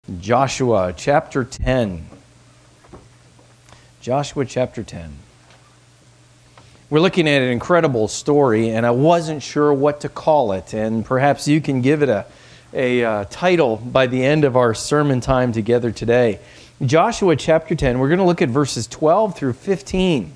Joshua chapter 10. Joshua chapter 10. We're looking at an incredible story, and I wasn't sure what to call it, and perhaps you can give it a title by the end of our sermon time together today. Joshua chapter 10, we're going to look at verses 12 through 15.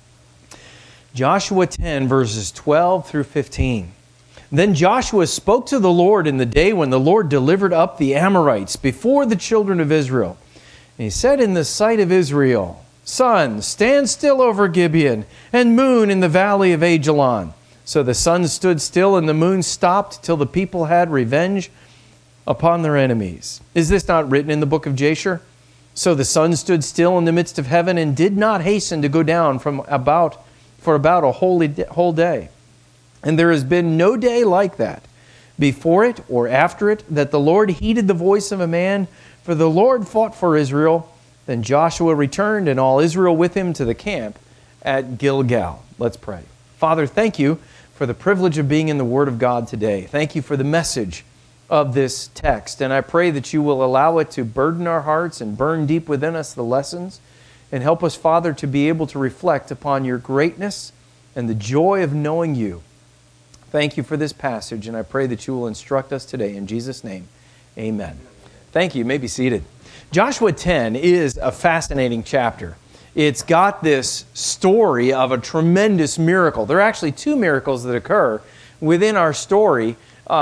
Joshua 10, verses 12 through 15. Then Joshua spoke to the Lord in the day when the Lord delivered up the Amorites before the children of Israel. And he said in the sight of Israel, Sun, stand still over Gibeon, and moon in the valley of Ajalon. So the sun stood still and the moon stopped till the people had revenge upon their enemies. Is this not written in the book of Jasher? So the sun stood still in the midst of heaven and did not hasten to go down for about a whole day. And there has been no day like that, before it or after it, that the Lord heeded the voice of a man, for the Lord fought for Israel. Then Joshua returned, and all Israel with him, to the camp at Gilgal. Let's pray. Father, thank you for the privilege of being in the Word of God today. Thank you for the message of this text, and I pray that you will allow it to burden our hearts and burn deep within us the lessons, and help us, Father, to be able to reflect upon your greatness and the joy of knowing you. Thank you for this passage, and I pray that you will instruct us today. In Jesus' name, amen. Thank you. You may be seated. Joshua 10 is a fascinating chapter. It's got this story of a tremendous miracle. There are actually two miracles that occur within our story.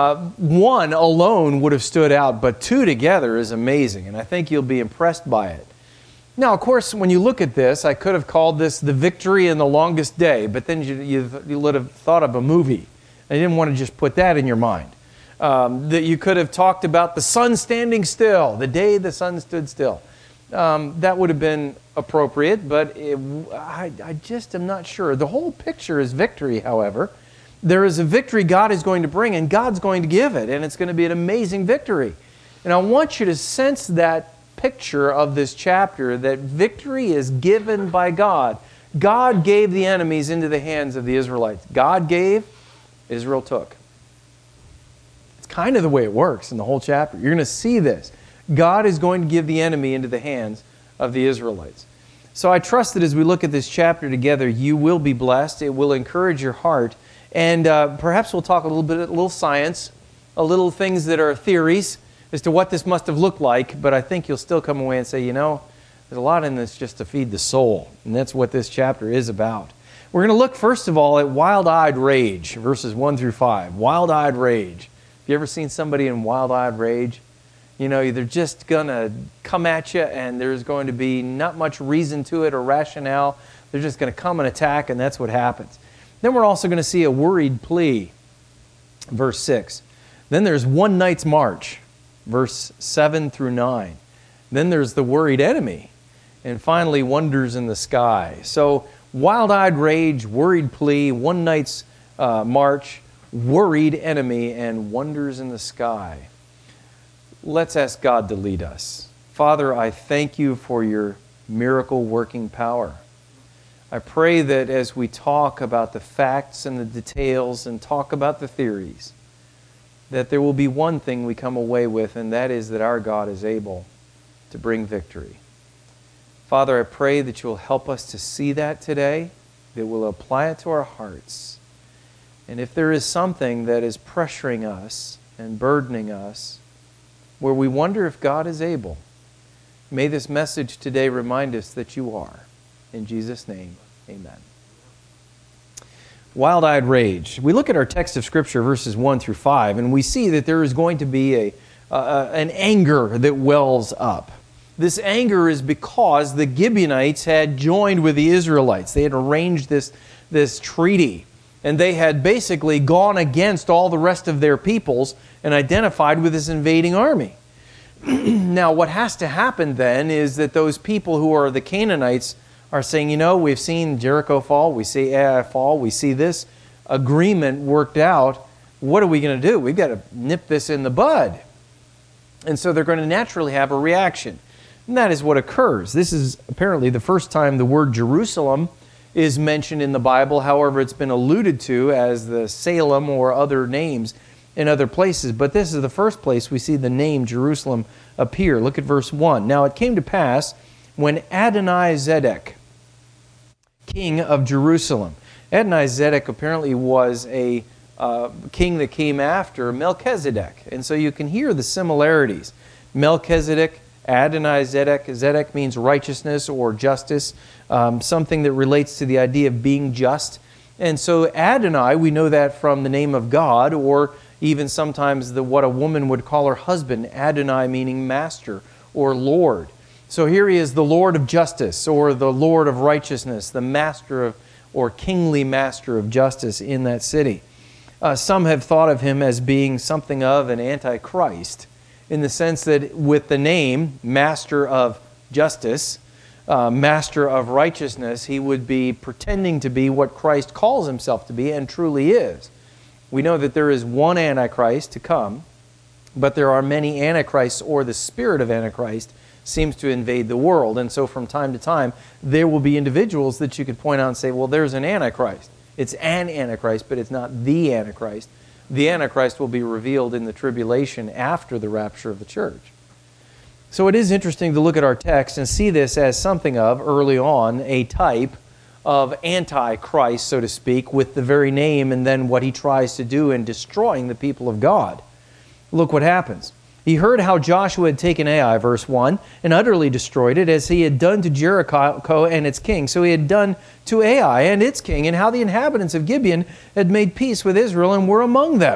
One alone would have stood out, but two together is amazing, and I think you'll be impressed by it. Now, of course, when you look at this, I could have called this the victory in the longest day, but then you would have thought of a movie. I didn't want to just put that in your mind. That you could have talked about the sun standing still, the day the sun stood still. That would have been appropriate, but I just am not sure. The whole picture is victory, however. There is a victory God is going to bring, and God's going to give it, and it's going to be an amazing victory. And I want you to sense that picture of this chapter, that victory is given by God. God gave the enemies into the hands of the Israelites. God gave, Israel took. It's kind of the way it works in the whole chapter. You're going to see this. God is going to give the enemy into the hands of the Israelites. So I trust that as we look at this chapter together, you will be blessed. It will encourage your heart. And perhaps we'll talk a little science, a little things that are theories as to what this must have looked like. But I think you'll still come away and say, you know, there's a lot in this just to feed the soul. And that's what this chapter is about. We're going to look, first of all, at wild-eyed rage, verses 1 through 5. Wild-eyed rage. Have you ever seen somebody in wild-eyed rage? You know, they're just going to come at you, and there's going to be not much reason to it or rationale. They're just going to come and attack, and that's what happens. Then we're also going to see a worried plea, verse 6. Then there's one night's march, verse 7 through 9. Then there's the worried enemy. And finally, wonders in the sky. So, wild-eyed rage, worried plea, one night's march, worried enemy, and wonders in the sky. Let's ask God to lead us. Father, I thank you for your miracle-working power. I pray that as we talk about the facts and the details and talk about the theories, that there will be one thing we come away with, and that is that our God is able to bring victory. Father, I pray that you'll help us to see that today, that we'll apply it to our hearts. And if there is something that is pressuring us and burdening us, where we wonder if God is able, may this message today remind us that you are. In Jesus' name, amen. Wild-eyed rage. We look at our text of Scripture, verses 1 through 5, and we see that there is going to be an anger that wells up. This anger is because the Gibeonites had joined with the Israelites. They had arranged this treaty, and they had basically gone against all the rest of their peoples and identified with this invading army. Now, what has to happen then is that those people who are the Canaanites are saying, you know, we've seen Jericho fall, we see Ai fall, we see this agreement worked out. What are we going to do? We've got to nip this in the bud. And so they're going to naturally have a reaction. And that is what occurs. This is apparently the first time the word Jerusalem is mentioned in the Bible. However, it's been alluded to as the Salem or other names in other places, but this is the first place we see the name Jerusalem appear. Look at verse 1. Now it came to pass when Adonizedek, king of Jerusalem. Adonizedek apparently was a king that came after Melchizedek. And so you can hear the similarities. Melchizedek, Adonizedek. Zedek means righteousness or justice, something that relates to the idea of being just. And so Adonai, we know that from the name of God, or even sometimes what a woman would call her husband, Adonai meaning master or Lord. So here he is, the Lord of justice, or the Lord of righteousness, the master of, or kingly master of justice in that city. Some have thought of him as being something of an antichrist, in the sense that with the name Master of Justice, Master of Righteousness, he would be pretending to be what Christ calls himself to be and truly is. We know that there is one Antichrist to come, but there are many Antichrists, or the spirit of Antichrist seems to invade the world. And so from time to time, there will be individuals that you could point out and say, well, there's an Antichrist. It's an Antichrist, but it's not the Antichrist. The Antichrist will be revealed in the tribulation after the rapture of the church. So it is interesting to look at our text and see this as something of, early on, a type of Antichrist, so to speak, with the very name and then what he tries to do in destroying the people of God. Look what happens. He heard how Joshua had taken Ai, verse 1, and utterly destroyed it, as he had done to Jericho and its king. So he had done to Ai and its king, and how the inhabitants of Gibeon had made peace with Israel and were among them.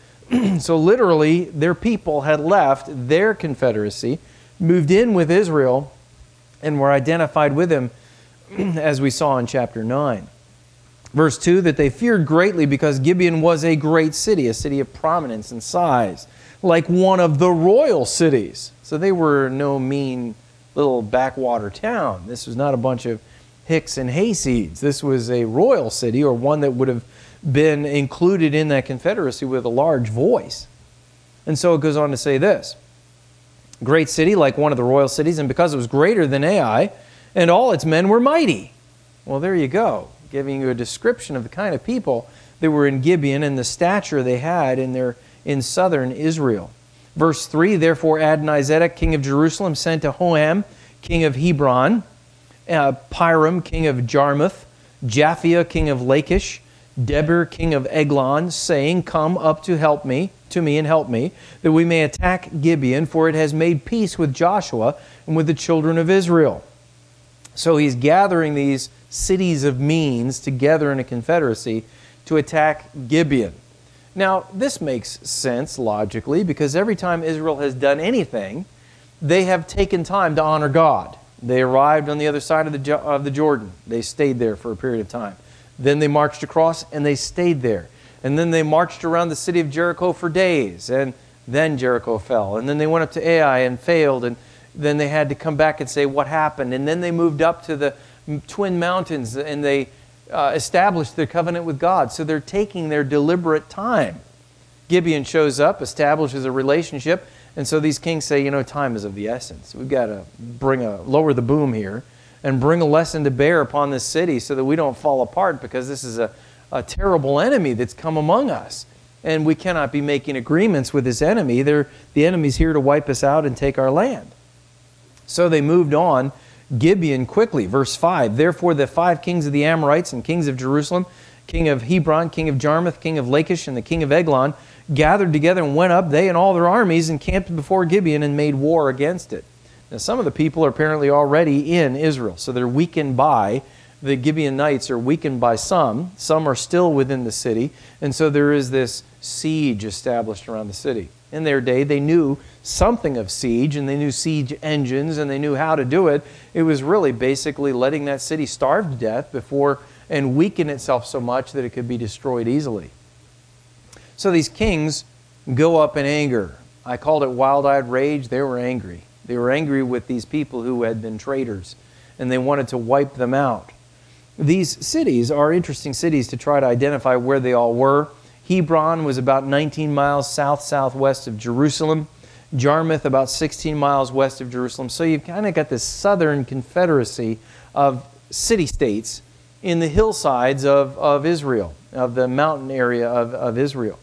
So literally, their people had left their confederacy, moved in with Israel, and were identified with him, as we saw in chapter 9. Verse 2, that they feared greatly because Gibeon was a great city, a city of prominence and size, like one of the royal cities. So they were no mean little backwater town. This was not a bunch of hicks and hayseeds. This was a royal city, or one that would have been included in that confederacy with a large voice. And so it goes on to say this: great city, like one of the royal cities, and because it was greater than Ai, and all its men were mighty. Well, there you go, giving you a description of the kind of people that were in Gibeon and the stature they had in southern Israel. Verse 3, therefore Adonizedek, king of Jerusalem, sent to Hoham, king of Hebron, Piram, king of Jarmuth, Japhia, king of Lachish, Debir, king of Eglon, saying, come up to me and help me, that we may attack Gibeon, for it has made peace with Joshua and with the children of Israel. So he's gathering these cities of means together in a confederacy to attack Gibeon. Now, this makes sense logically, because every time Israel has done anything, they have taken time to honor God. They arrived on the other side of the Jordan. They stayed there for a period of time. Then they marched across and they stayed there. And then they marched around the city of Jericho for days, and then Jericho fell. And then they went up to Ai and failed, and then they had to come back and say what happened. And then they moved up to the Twin Mountains and they established their covenant with God. So they're taking their deliberate time. Gibeon shows up, establishes a relationship, and so these kings say, time is of the essence. We've got to lower the boom here and bring a lesson to bear upon this city so that we don't fall apart, because this is a terrible enemy that's come among us. And we cannot be making agreements with this enemy. The enemy's here to wipe us out and take our land. So they moved on Gibeon quickly. Verse 5, therefore the 5 kings of the Amorites and kings of Jerusalem, king of Hebron, king of Jarmuth, king of Lachish, and the king of Eglon, gathered together and went up, they and all their armies, and camped before Gibeon and made war against it. Now some of the people are apparently already in Israel, so they're weakened by, the Gibeonites are weakened by some are still within the city, and so there is this siege established around the city. In their day, they knew something of siege, and they knew siege engines, and they knew how to do it. It was really basically letting that city starve to death and weaken itself so much that it could be destroyed easily. So these kings go up in anger. I called it wild-eyed rage. They were angry. They were angry with these people who had been traitors, and they wanted to wipe them out. These cities are interesting cities to try to identify where they all were. Hebron was about 19 miles southwest of Jerusalem. Jarmuth about 16 miles west of Jerusalem. So you've kind of got this southern confederacy of city-states in the hillsides of Israel, of the mountain area of Israel.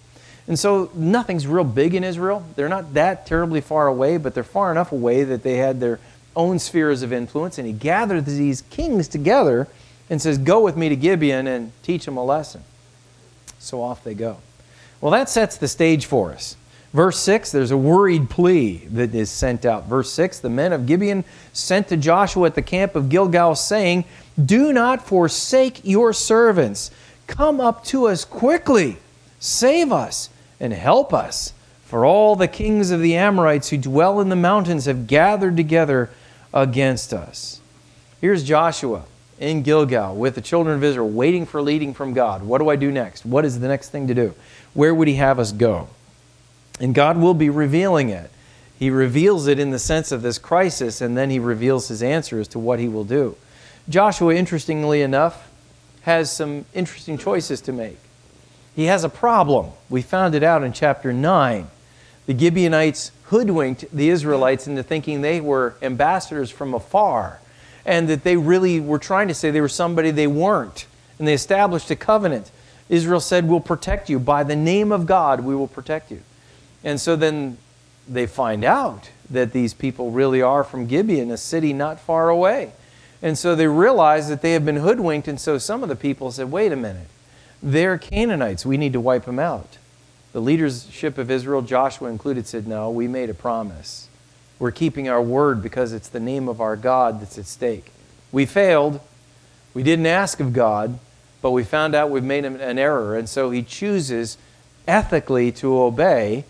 And so nothing's real big in Israel. They're not that terribly far away, but they're far enough away that they had their own spheres of influence. And he gathered these kings together and says, go with me to Gibeon and teach them a lesson. So off they go. Well, that sets the stage for us. Verse 6, there's a worried plea that is sent out. Verse 6, the men of Gibeon sent to Joshua at the camp of Gilgal, saying, do not forsake your servants. Come up to us quickly. Save us and help us. For all the kings of the Amorites who dwell in the mountains have gathered together against us. Here's Joshua in Gilgal with the children of Israel waiting for leading from God. What do I do next? What is the next thing to do? Where would he have us go? And God will be revealing it. He reveals it in the sense of this crisis, and then he reveals his answer as to what he will do. Joshua, interestingly enough, has some interesting choices to make. He has a problem. We found it out in chapter 9. The Gibeonites hoodwinked the Israelites into thinking they were ambassadors from afar, and that they really were trying to say they were somebody they weren't. And they established a covenant. Israel said, we'll protect you. By the name of God, we will protect you. And so then they find out that these people really are from Gibeon, a city not far away. And so they realize that they have been hoodwinked, and so some of the people said, wait a minute, they're Canaanites, we need to wipe them out. The leadership of Israel, Joshua included, said, no, we made a promise. We're keeping our word because it's the name of our God that's at stake. We failed, we didn't ask of God, but we found out we've made an error, and so he chooses ethically to obey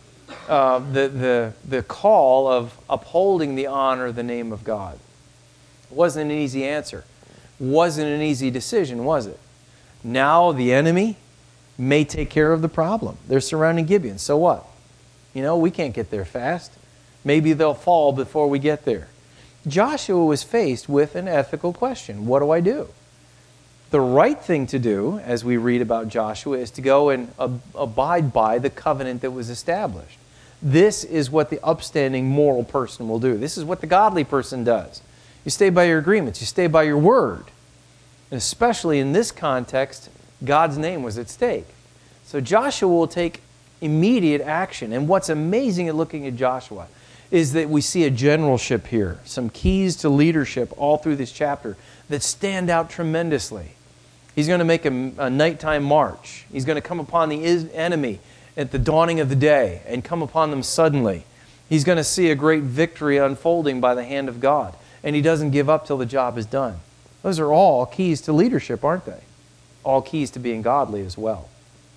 the call of upholding the honor, the name of God. It wasn't an easy answer. Wasn't an easy decision, was it? Now the enemy may take care of the problem. They're surrounding Gibeon. So what? You know, we can't get there fast. Maybe they'll fall before we get there. Joshua was faced with an ethical question. What do I do? The right thing to do, as we read about Joshua, is to go and abide by the covenant that was established. This is what the upstanding moral person will do. This is what the godly person does. You stay by your agreements. You stay by your word. And especially in this context, God's name was at stake. So Joshua will take immediate action. And what's amazing at looking at Joshua is that we see a generalship here, some keys to leadership all through this chapter that stand out tremendously. He's going to make a nighttime march. He's going to come upon the enemy at the dawning of the day and come upon them suddenly. He's going to see a great victory unfolding by the hand of God. And he doesn't give up till the job is done. Those are all keys to leadership, aren't they? All keys to being godly as well.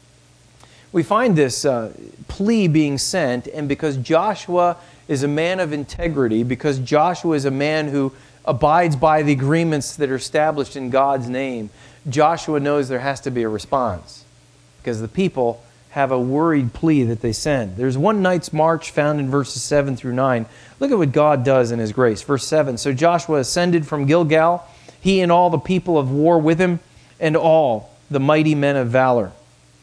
We find this plea being sent, and because Joshua is a man of integrity, because Joshua is a man who abides by the agreements that are established in God's name, Joshua knows there has to be a response because the people have a worried plea that they send. There's one night's march found in verses 7 through 9. Look at what God does in His grace. Verse 7, so Joshua ascended from Gilgal, he and all the people of war with him, and all the mighty men of valor.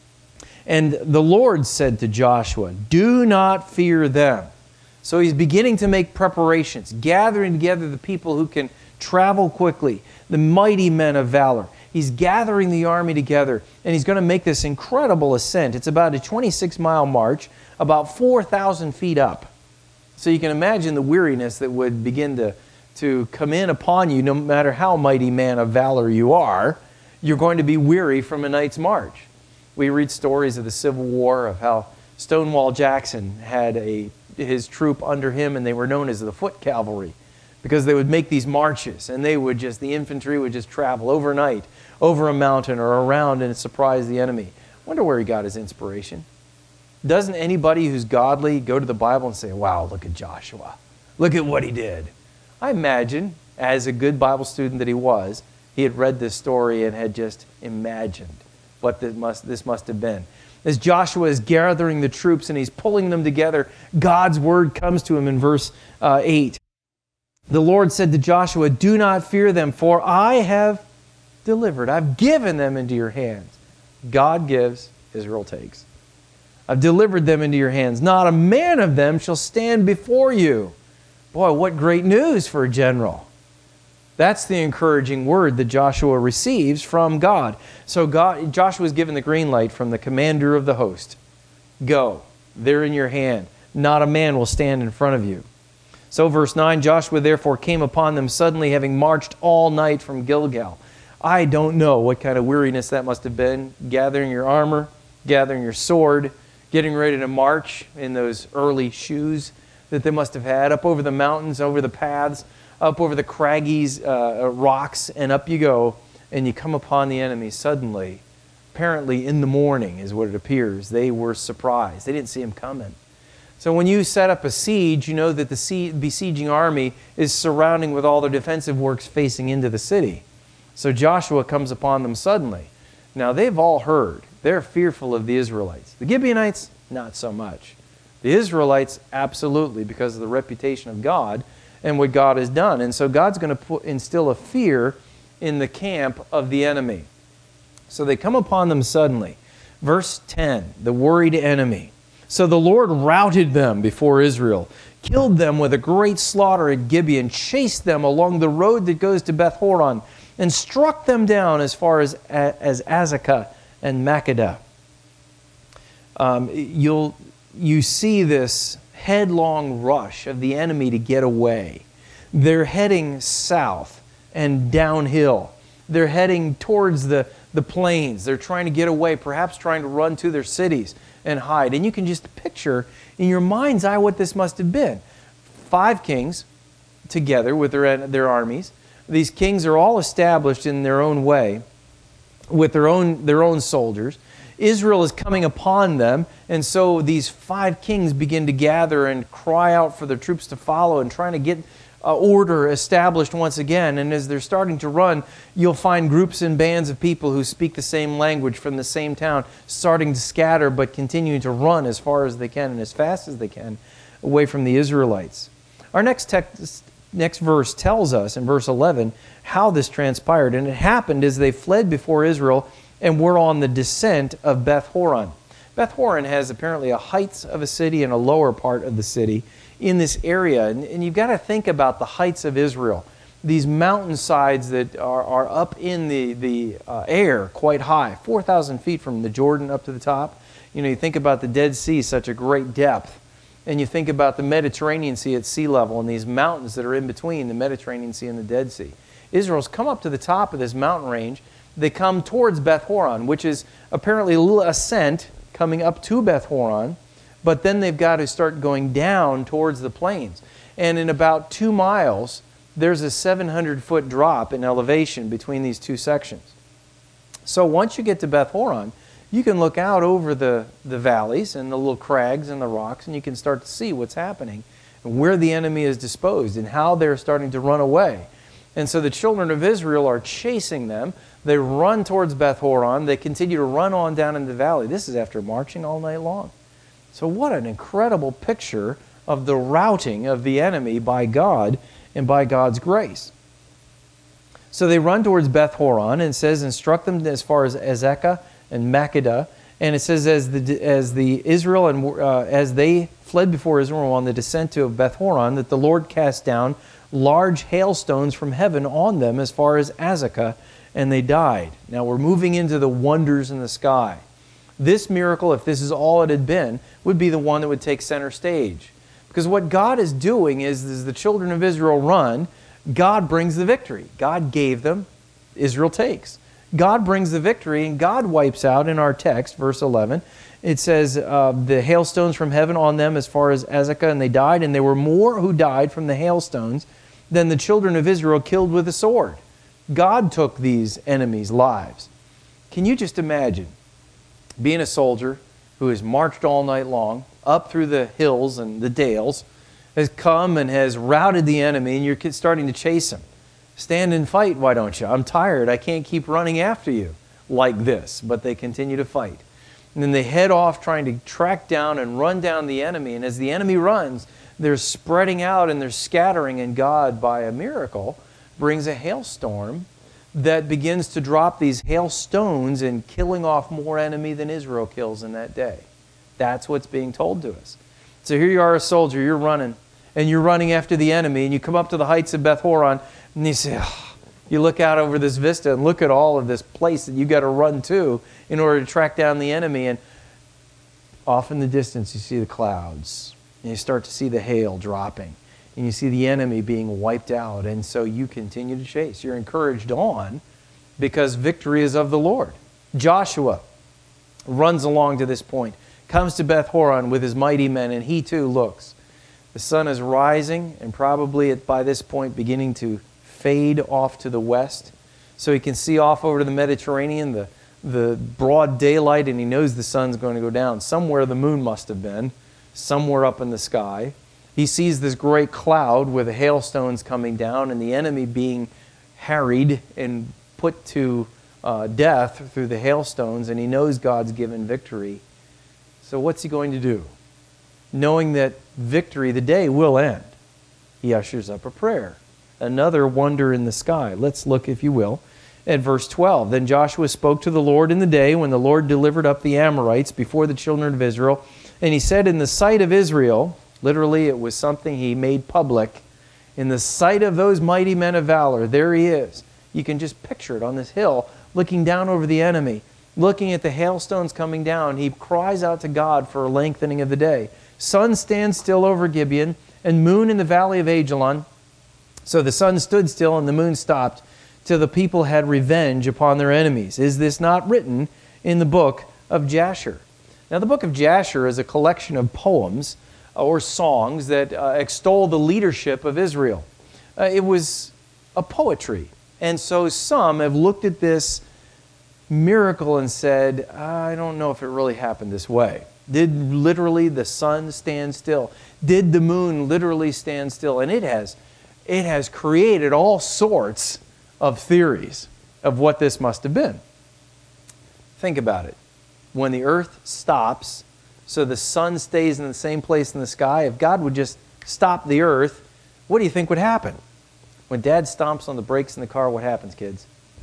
And the Lord said to Joshua, do not fear them. So he's beginning to make preparations, gathering together the people who can travel quickly, the mighty men of valor. He's gathering the army together, and he's going to make this incredible ascent. It's about a 26-mile march, about 4,000 feet up. So you can imagine the weariness that would begin to come in upon you, no matter how mighty man of valor you are. You're going to be weary from a night's march. We read stories of the Civil War, of how Stonewall Jackson had his troop under him, and they were known as the Foot Cavalry, because they would make these marches, and the infantry would just travel overnight over a mountain or around and surprise the enemy. Wonder where he got his inspiration. Doesn't anybody who's godly go to the Bible and say, wow, look at Joshua. Look at what he did. I imagine, as a good Bible student that he had read this story and had just imagined what this must have been. As Joshua is gathering the troops and he's pulling them together, God's word comes to him in verse 8. The Lord said to Joshua, do not fear them, for I have delivered. I've given them into your hands. God gives, Israel takes. I've delivered them into your hands. Not a man of them shall stand before you. Boy, what great news for a general. That's the encouraging word that Joshua receives from God. So Joshua is given the green light from the commander of the host. Go. They're in your hand. Not a man will stand in front of you. So verse 9, Joshua therefore came upon them suddenly, having marched all night from Gilgal. I don't know what kind of weariness that must have been, gathering your armor, gathering your sword, getting ready to march in those early shoes that they must have had, up over the mountains, over the paths, up over the craggy rocks, and up you go, and you come upon the enemy suddenly. Apparently in the morning is what it appears. They were surprised. They didn't see him coming. So when you set up a siege, you know that the besieging army is surrounding with all their defensive works facing into the city. So Joshua comes upon them suddenly. Now they've all heard. They're fearful of the Israelites. The Gibeonites, not so much. The Israelites, absolutely, because of the reputation of God and what God has done. And so God's going to instill a fear in the camp of the enemy. So they come upon them suddenly. Verse 10, the worried enemy. So the Lord routed them before Israel, killed them with a great slaughter at Gibeon, chased them along the road that goes to Beth-horon, and struck them down as far as Azekah and Makkedah. You see this headlong rush of the enemy to get away. They're heading south and downhill. They're heading towards the plains. They're trying to get away, perhaps trying to run to their cities and hide. And you can just picture in your mind's eye what this must have been. 5 kings together with their armies. These kings are all established in their own way with their own soldiers. Israel is coming upon them, and so these 5 kings begin to gather and cry out for their troops to follow and trying to get order established once again. And as they're starting to run, you'll find groups and bands of people who speak the same language from the same town starting to scatter but continuing to run as far as they can and as fast as they can away from the Israelites. Our next verse tells us in verse 11 how this transpired. And it happened as they fled before Israel and were on the descent of Beth-horon. Beth-horon has apparently a heights of a city and a lower part of the city in this area. And you've got to think about the heights of Israel. These mountainsides that are up in the air quite high, 4,000 feet from the Jordan up to the top. You know, you think about the Dead Sea, such a great depth. And you think about the Mediterranean Sea at sea level and these mountains that are in between the Mediterranean Sea and the Dead Sea. Israel's come up to the top of this mountain range. They come towards Beth-horon, which is apparently a little ascent coming up to Beth-horon. But then they've got to start going down towards the plains. And in about 2 miles, there's a 700-foot drop in elevation between these 2 sections. So once you get to Beth-horon, you can look out over the valleys and the little crags and the rocks, and you can start to see what's happening and where the enemy is disposed and how they're starting to run away. And so the children of Israel are chasing them. They run towards Beth-horon. They continue to run on down in the valley. This is after marching all night long. So what an incredible picture of the routing of the enemy by God and by God's grace. So they run towards Beth-horon, and it says, and struck them as far as Azekah and Makkedah. And it says, as they fled before Israel on the descent to Beth-horon, that the Lord cast down large hailstones from heaven on them as far as Azekah, and they died. Now we're moving into the wonders in the sky. This miracle, if this is all it had been, would be the one that would take center stage. Because what God is doing is, as the children of Israel run, God brings the victory. God gave them, Israel takes. God brings the victory, and God wipes out, in our text, verse 11, it says, the hailstones from heaven on them as far as Azekah, and they died, and there were more who died from the hailstones than the children of Israel killed with the sword. God took these enemies' lives. Can you just imagine being a soldier who has marched all night long, up through the hills and the dales, has come and has routed the enemy, and you're starting to chase him? Stand and fight, why don't you? I'm tired. I can't keep running after you like this. But they continue to fight. And then they head off trying to track down and run down the enemy. And as the enemy runs, they're spreading out and they're scattering. And God, by a miracle, brings a hailstorm that begins to drop these hailstones and killing off more enemy than Israel kills in that day. That's what's being told to us. So here you are, a soldier, you're running. And you're running after the enemy. And you come up to the heights of Beth-horon. And you say, you look out over this vista and look at all of this place that you got to run to in order to track down the enemy. And Off in the distance, you see the clouds, and you start to see the hail dropping, and you see the enemy being wiped out, and so you continue to chase. You're encouraged on because victory is of the Lord. Joshua runs along to this point, comes to Beth Horon with his mighty men, and he too looks. The sun is rising and probably by this point beginning to fade off to the west. So he can see off over to the Mediterranean, the broad daylight, and he knows the sun's going to go down. Somewhere the moon must have been, somewhere up in the sky. He sees this great cloud with the hailstones coming down and the enemy being harried and put to death through the hailstones, and he knows God's given victory. So what's he going to do? Knowing that victory, the day will end, he ushers up a prayer. Another wonder in the sky. Let's look, if you will, at verse 12. Then Joshua spoke to the Lord in the day when the Lord delivered up the Amorites before the children of Israel. And he said, in the sight of Israel, literally it was something he made public, in the sight of those mighty men of valor, there he is. You can just picture it on this hill, looking down over the enemy, looking at the hailstones coming down. He cries out to God for a lengthening of the day. Sun stands still over Gibeon, and moon in the valley of Ajalon. So the sun stood still and the moon stopped, till the people had revenge upon their enemies. Is this not written in the book of Jasher? Now the book of Jasher is a collection of poems or songs that extol the leadership of Israel. It was a poetry. And so some have looked at this miracle and said, I don't know if it really happened this way. Did literally the sun stand still? Did the moon literally stand still? And it has created all sorts of theories of what this must have been. Think about it. When the earth stops, so the sun stays in the same place in the sky, if God would just stop the earth, what do you think would happen? When Dad stomps on the brakes in the car, what happens, kids?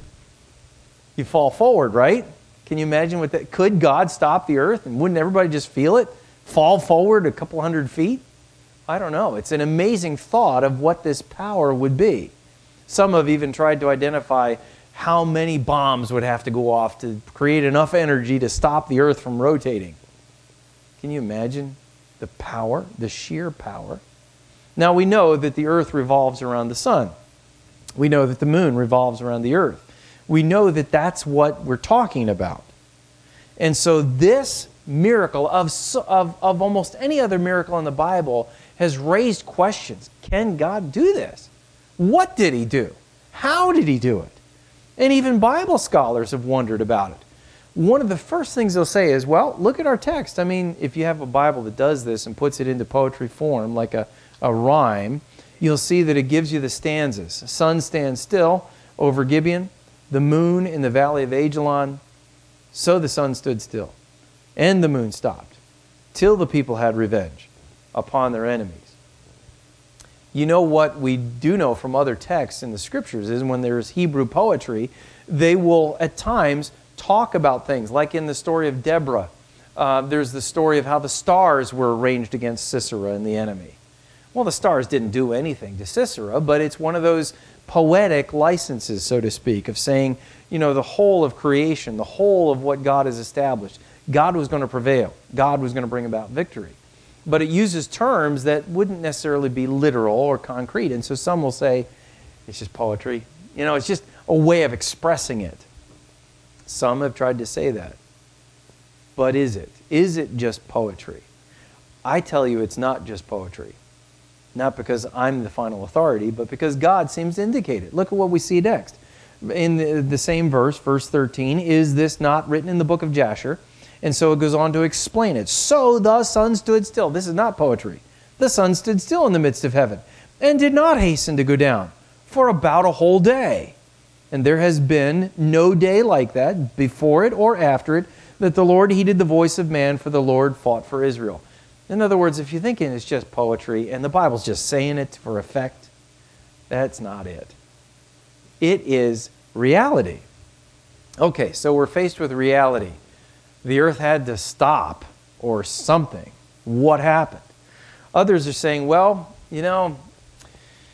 You fall forward, right? Can you imagine what that? Could God stop the earth? And wouldn't everybody just feel it? Fall forward a couple hundred feet? I don't know. It's an amazing thought of what this power would be. Some have even tried to identify how many bombs would have to go off to create enough energy to stop the earth from rotating. Can you imagine the power, the sheer power? Now we know that the earth revolves around the sun. We know that the moon revolves around the earth. We know that that's what we're talking about. And so this miracle of almost any other miracle in the Bible has raised questions. Can God do this? What did he do? How did he do it? And even Bible scholars have wondered about it. One of the first things they'll say is, well, look at our text. I mean, if you have a Bible that does this and puts it into poetry form, like a rhyme, you'll see that it gives you the stanzas. The sun stands still over Gibeon, the moon in the valley of Ajalon. So the sun stood still, and the moon stopped, till the people had revenge upon their enemies. You know what we do know from other texts in the Scriptures is when there's Hebrew poetry, they will at times talk about things, like in the story of Deborah. There's the story of how the stars were arranged against Sisera and the enemy. Well, the stars didn't do anything to Sisera, but it's one of those poetic licenses, so to speak, of saying, you know, the whole of creation, the whole of what God has established, God was going to prevail. God was going to bring about victory. But it uses terms that wouldn't necessarily be literal or concrete. And so some will say, it's just poetry. You know, it's just a way of expressing it. Some have tried to say that. But is it? Is it just poetry? I tell you it's not just poetry. Not because I'm the final authority, but because God seems to indicate it. Look at what we see next. In the same verse, verse 13, is this not written in the book of Jasher? And so it goes on to explain it. So the sun stood still. This is not poetry. The sun stood still in the midst of heaven and did not hasten to go down for about a whole day. And there has been no day like that, before it or after it, that the Lord heeded the voice of man, for the Lord fought for Israel. In other words, if you're thinking it's just poetry and the Bible's just saying it for effect, that's not it. It is reality. Okay, so we're faced with reality. The earth had to stop or something. What happened? Others are saying, well, you know,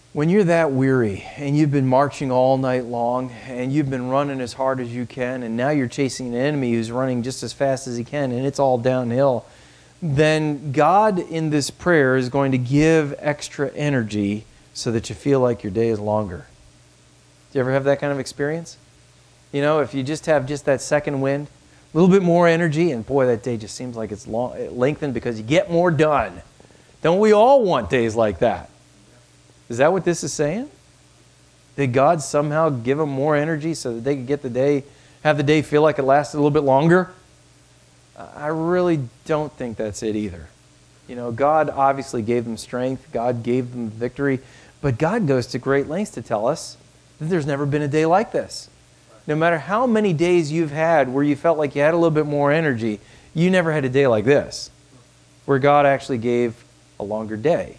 When you're that weary and you've been marching all night long and you've been running as hard as you can and now you're chasing an enemy who's running just as fast as he can and it's all downhill, then God in this prayer is going to give extra energy so that you feel like your day is longer. Do you ever have that kind of experience? You know, if you just have just that second wind, a little bit more energy, and boy, that day just seems like it's lengthened because you get more done. Don't we all want days like that? Is that what this is saying? Did God somehow give them more energy so that they could have the day feel like it lasted a little bit longer? I really don't think that's it either. You know, God obviously gave them strength. God gave them victory. But God goes to great lengths to tell us that there's never been a day like this. No matter how many days you've had where you felt like you had a little bit more energy, you never had a day like this, where God actually gave a longer day.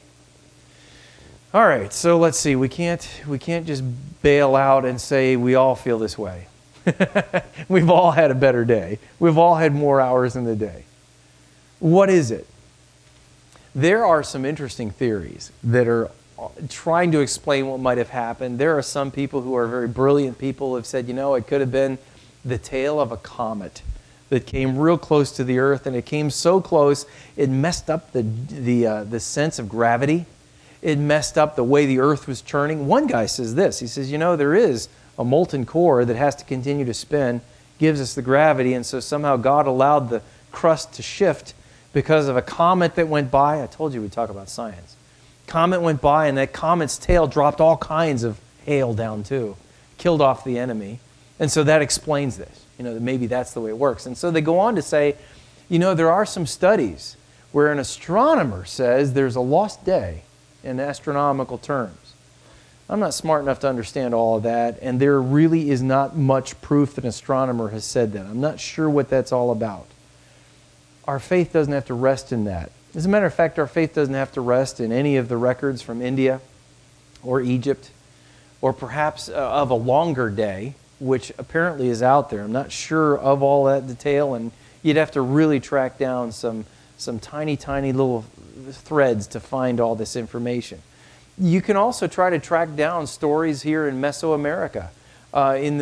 All right, so let's see. We can't just bail out and say we all feel this way. We've all had a better day. We've all had more hours in the day. What is it? There are some interesting theories that are trying to explain what might have happened. There are some people who are very brilliant people who have said, you know, it could have been the tail of a comet that came real close to the earth, and it came so close it messed up the sense of gravity. It messed up the way the earth was turning. One guy says this. He says, you know, there is a molten core that has to continue to spin, gives us the gravity, and so somehow God allowed the crust to shift because of a comet that went by. I told you we'd talk about science. Comet went by, and that comet's tail dropped all kinds of hail down too, killed off the enemy. And so that explains this. You know, maybe that's the way it works. And so they go on to say, you know, there are some studies where an astronomer says there's a lost day in astronomical terms. I'm not smart enough to understand all of that, and there really is not much proof that an astronomer has said that. I'm not sure what that's all about. Our faith doesn't have to rest in that. As a matter of fact, our faith doesn't have to rest in any of the records from India or Egypt, or perhaps of a longer day, which apparently is out there. I'm not sure of all that detail, and you'd have to really track down some tiny, tiny little threads to find all this information. You can also try to track down stories here in Mesoamerica, in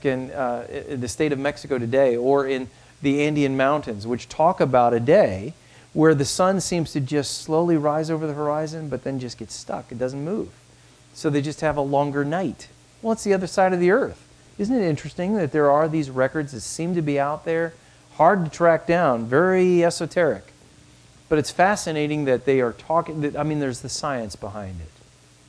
the state of Mexico today, or in the Andean mountains, which talk about a day where the sun seems to just slowly rise over the horizon, but then just gets stuck. It doesn't move. So they just have a longer night. Well, it's the other side of the earth. Isn't it interesting that there are these records that seem to be out there, hard to track down, very esoteric. But it's fascinating that they are talking, I mean, there's the science behind it.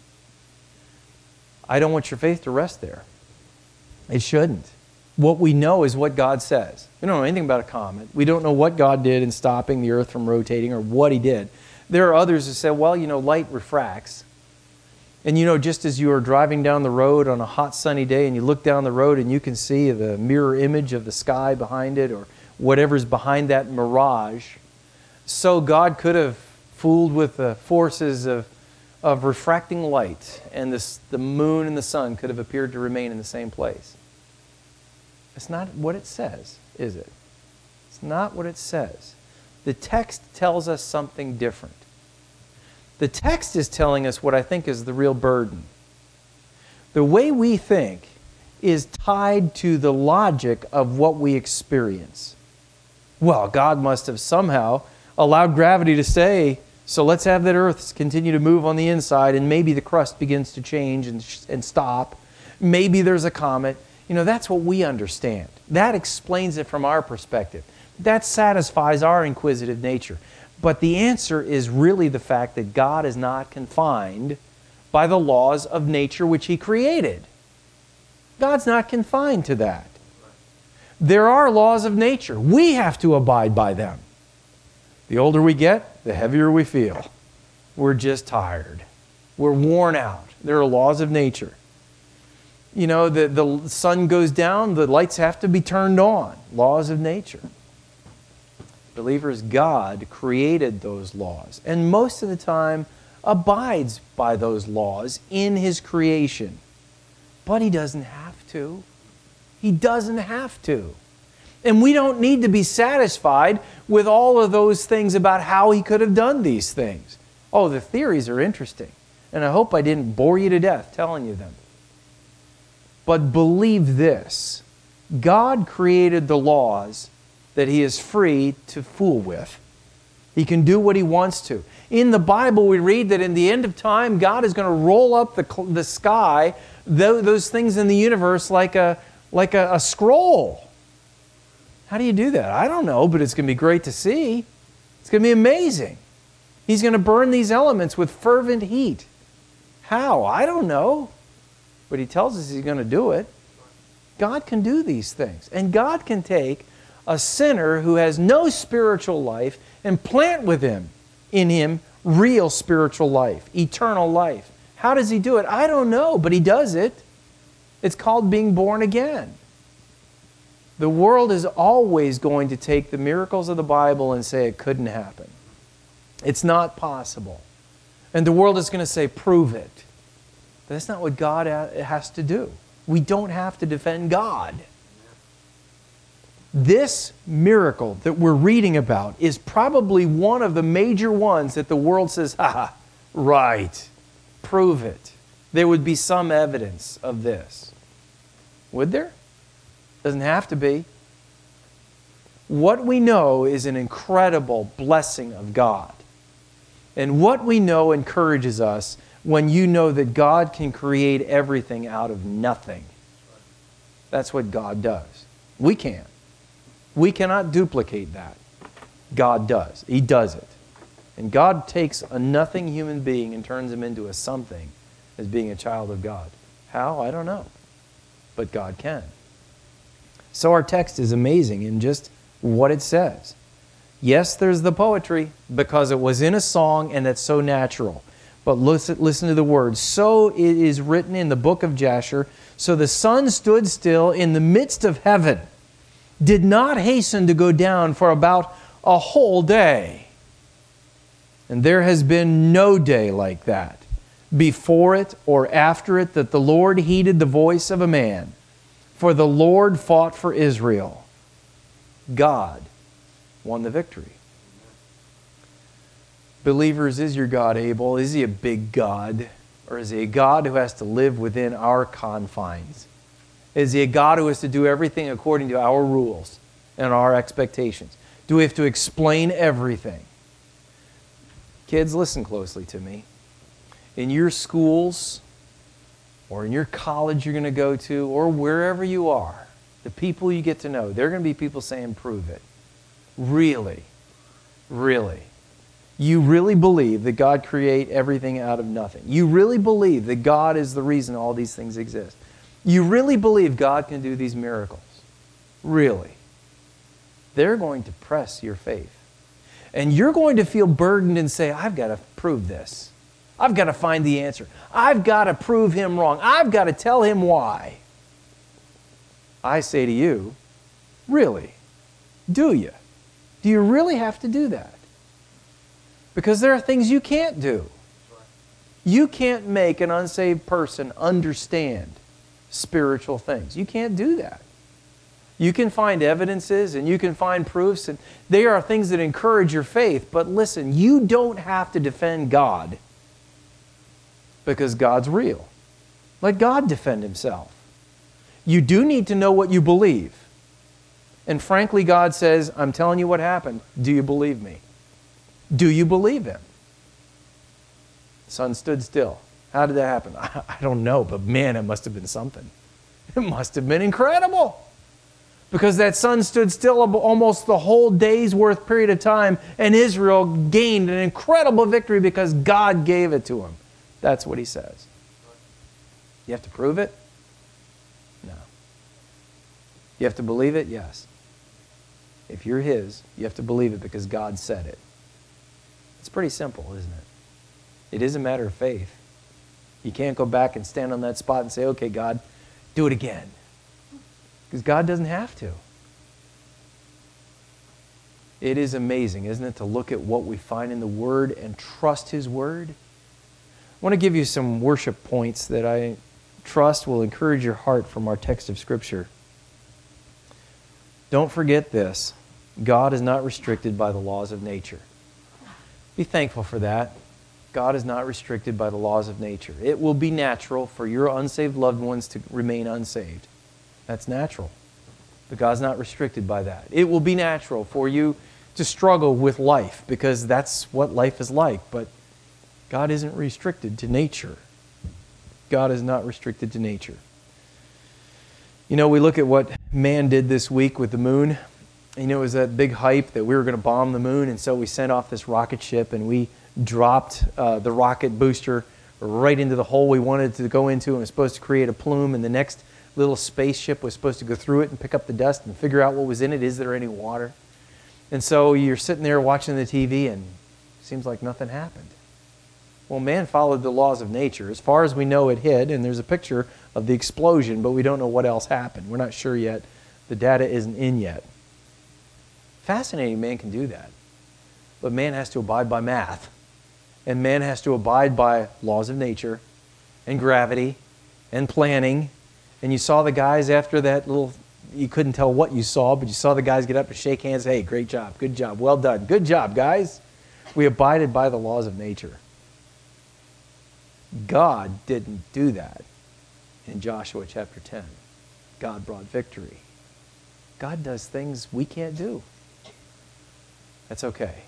I don't want your faith to rest there. It shouldn't. What we know is what God says. We don't know anything about a comet. We don't know what God did in stopping the earth from rotating or what he did. There are others who say, well, you know, light refracts. And you know, just as you are driving down the road on a hot sunny day and you look down the road and you can see the mirror image of the sky behind it or whatever's behind that mirage, so God could have fooled with the forces of refracting light, and the moon and the sun could have appeared to remain in the same place. It's not what it says, is it? It's not what it says. The text tells us something different. The text is telling us what I think is the real burden. The way we think is tied to the logic of what we experience. Well, God must have somehow allowed gravity to stay, so let's have that earth continue to move on the inside, and maybe the crust begins to change and stop. Maybe there's a comet. You know, that's what we understand. That explains it from our perspective. That satisfies our inquisitive nature. But the answer is really the fact that God is not confined by the laws of nature which he created. God's not confined to that. There are laws of nature. We have to abide by them. The older we get, the heavier we feel. We're just tired. We're worn out. There are laws of nature. You know, the sun goes down, the lights have to be turned on. Laws of nature. Believers, God created those laws, and most of the time abides by those laws in his creation. But he doesn't have to. He doesn't have to. And we don't need to be satisfied with all of those things about how he could have done these things. Oh, the theories are interesting. And I hope I didn't bore you to death telling you them. But believe this. God created the laws that He is free to fool with. He can do what He wants to. In the Bible, we read that in the end of time, God is going to roll up the sky, those things in the universe, like a scroll. How do you do that? I don't know, but it's going to be great to see. It's going to be amazing. He's going to burn these elements with fervent heat. How? I don't know. But He tells us He's going to do it. God can do these things. And God can take a sinner who has no spiritual life and plant in him real spiritual life, eternal life. How does He do it? I don't know, but He does it. It's called being born again. The world is always going to take the miracles of the Bible and say it couldn't happen. It's not possible. And the world is going to say, prove it. But that's not what God has to do. We don't have to defend God. This miracle that we're reading about is probably one of the major ones that the world says, right, prove it. There would be some evidence of this. Would there? Doesn't have to be. What we know is an incredible blessing of God. And what we know encourages us when you know that God can create everything out of nothing. That's what God does. We can't. We cannot duplicate that. God does. He does it. And God takes a nothing human being and turns him into a something as being a child of God. How? I don't know. But God can. So our text is amazing in just what it says. Yes, there's the poetry because it was in a song and that's so natural. But listen to the words. So it is written in the book of Jasher, so the sun stood still in the midst of heaven, did not hasten to go down for about a whole day. And there has been no day like that, before it or after it, that the Lord heeded the voice of a man. For the Lord fought for Israel. God won the victory. Believers, is your God able? Is He a big God? Or is He a God who has to live within our confines? Is He a God who has to do everything according to our rules and our expectations? Do we have to explain everything? Kids, listen closely to me. In your schools, or in your college you're going to go to, or wherever you are, the people you get to know, there are going to be people saying, prove it. Really? Really? You really believe that God created everything out of nothing? You really believe that God is the reason all these things exist? You really believe God can do these miracles? Really? They're going to press your faith. And you're going to feel burdened and say, I've got to prove this. I've got to find the answer. I've got to prove Him wrong. I've got to tell Him why. I say to you, really? Do you? Do you really have to do that? Because there are things you can't do. You can't make an unsaved person understand spiritual things. You can't do that. You can find evidences and you can find proofs, and they are things that encourage your faith. But listen, you don't have to defend God because God's real. Let God defend Himself. You do need to know what you believe. And frankly, God says, I'm telling you what happened. Do you believe me? Do you believe Him? The sun stood still. How did that happen? I don't know, but man, it must have been something. It must have been incredible. Because that sun stood still almost the whole day's worth period of time, and Israel gained an incredible victory because God gave it to them. That's what He says. You have to prove it? No. You have to believe it? Yes. If you're His, you have to believe it because God said it. It's pretty simple, isn't it? It is a matter of faith. You can't go back and stand on that spot and say, okay, God, do it again. Because God doesn't have to. It is amazing, isn't it, to look at what we find in the Word and trust His Word? I want to give you some worship points that I trust will encourage your heart from our text of Scripture. Don't forget this. God is not restricted by the laws of nature. Be thankful for that. God is not restricted by the laws of nature. It will be natural for your unsaved loved ones to remain unsaved. That's natural. But God's not restricted by that. It will be natural for you to struggle with life because that's what life is like. But God isn't restricted to nature. God is not restricted to nature. You know, we look at what man did this week with the moon. You know, it was that big hype that we were going to bomb the moon, and so we sent off this rocket ship, and we dropped the rocket booster right into the hole we wanted to go into, and it was supposed to create a plume, and the next little spaceship was supposed to go through it and pick up the dust and figure out what was in it. Is there any water? And so you're sitting there watching the TV, and it seems like nothing happened. Well, man followed the laws of nature. As far as we know, it hit, and there's a picture of the explosion, but we don't know what else happened. We're not sure yet. The data isn't in yet. Fascinating, man can do that. But man has to abide by math. And man has to abide by laws of nature and gravity and planning. And you saw the guys after that little, you couldn't tell what you saw, but you saw the guys get up and shake hands. Hey, great job, good job, well done. Good job, guys. We abided by the laws of nature. God didn't do that in Joshua chapter 10. God brought victory. God does things we can't do. That's okay.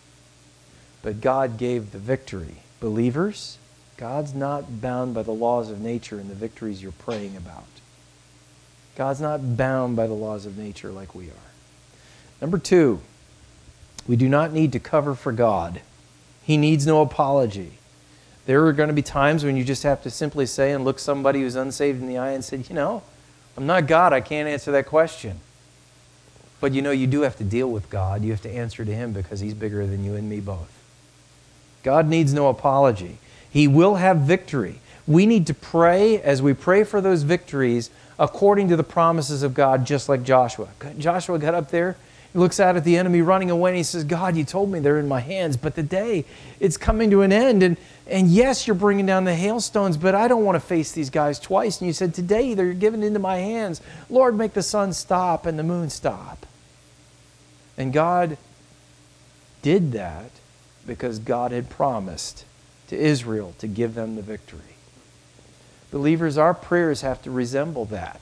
But God gave the victory. Believers, God's not bound by the laws of nature and the victories you're praying about. God's not bound by the laws of nature like we are. Number 2, we do not need to cover for God. He needs no apology. There are going to be times when you just have to simply say and look somebody who's unsaved in the eye and say, you know, I'm not God. I can't answer that question. But you know, you do have to deal with God. You have to answer to Him because He's bigger than you and me both. God needs no apology. He will have victory. We need to pray as we pray for those victories according to the promises of God, just like Joshua. Joshua got up there, he looks out at the enemy running away, and he says, God, you told me they're in my hands, but the day, it's coming to an end. And yes, you're bringing down the hailstones, but I don't want to face these guys twice. And you said, today they're given into my hands. Lord, make the sun stop and the moon stop. And God did that because God had promised to Israel to give them the victory. Believers, our prayers have to resemble that.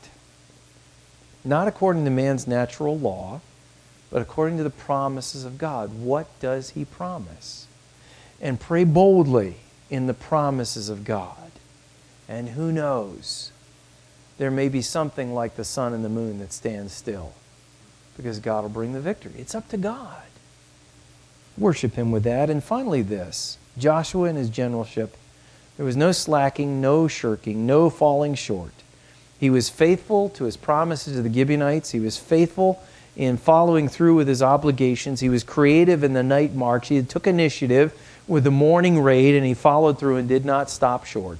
Not according to man's natural law, but according to the promises of God. What does He promise? And pray boldly in the promises of God. And who knows, there may be something like the sun and the moon that stands still, because God will bring the victory. It's up to God. Worship Him with that. And finally this, Joshua and his generalship, there was no slacking, no shirking, no falling short. He was faithful to his promises to the Gibeonites. He was faithful in following through with his obligations. He was creative in the night march. He took initiative with the morning raid, and he followed through and did not stop short.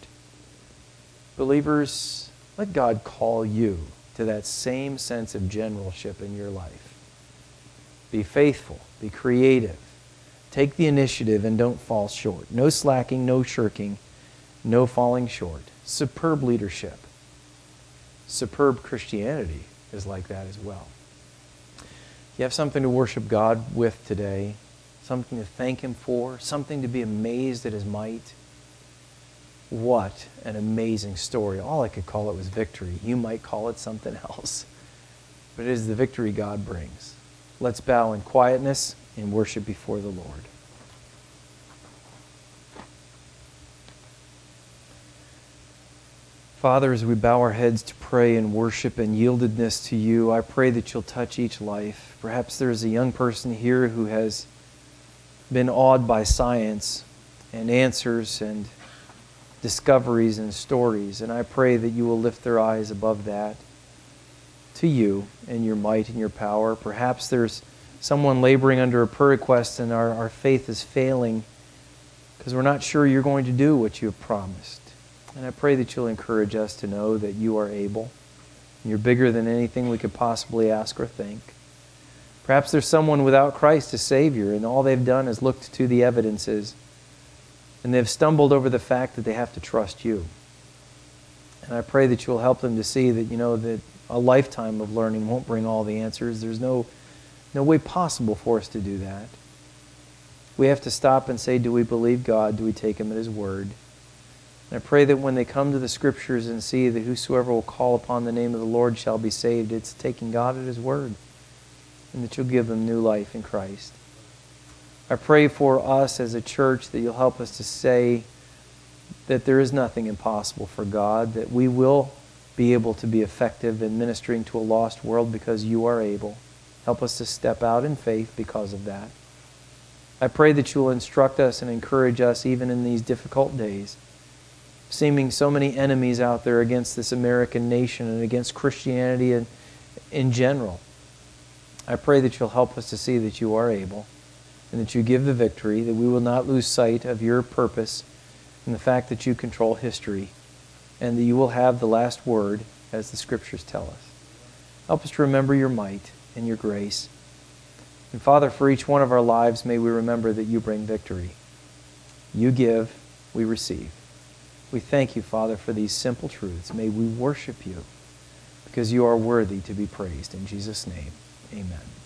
Believers, let God call you to that same sense of generalship in your life. Be faithful. Be creative. Take the initiative and don't fall short. No slacking, no shirking, no falling short. Superb leadership. Superb Christianity is like that as well. You have something to worship God with today, something to thank Him for, something to be amazed at His might. What an amazing story. All I could call it was victory. You might call it something else. But it is the victory God brings. Let's bow in quietness and worship before the Lord. Father, as we bow our heads to pray and worship and yieldedness to You, I pray that You'll touch each life. Perhaps there's a young person here who has been awed by science and answers and discoveries and stories, and I pray that You will lift their eyes above that to You and Your might and Your power. Perhaps there's someone laboring under a prayer request and our faith is failing because we're not sure You're going to do what You have promised. And I pray that You'll encourage us to know that You are able. You're bigger than anything we could possibly ask or think. Perhaps there's someone without Christ as Savior, and all they've done is looked to the evidences, and they've stumbled over the fact that they have to trust You. And I pray that You'll help them to see that, that a lifetime of learning won't bring all the answers. There's no way possible for us to do that. We have to stop and say, do we believe God? Do we take Him at His word? And I pray that when they come to the Scriptures and see that whosoever will call upon the name of the Lord shall be saved, it's taking God at His word, and that You'll give them new life in Christ. I pray for us as a church that You'll help us to say that there is nothing impossible for God, that we will be able to be effective in ministering to a lost world because You are able. Help us to step out in faith because of that. I pray that You'll instruct us and encourage us even in these difficult days, seeming so many enemies out there against this American nation and against Christianity in general. I pray that You'll help us to see that You are able and that You give the victory, that we will not lose sight of Your purpose and the fact that You control history, and that You will have the last word, as the Scriptures tell us. Help us to remember Your might and Your grace. And Father, for each one of our lives, may we remember that You bring victory. You give, we receive. We thank You, Father, for these simple truths. May we worship You because You are worthy to be praised. In Jesus' name, amen.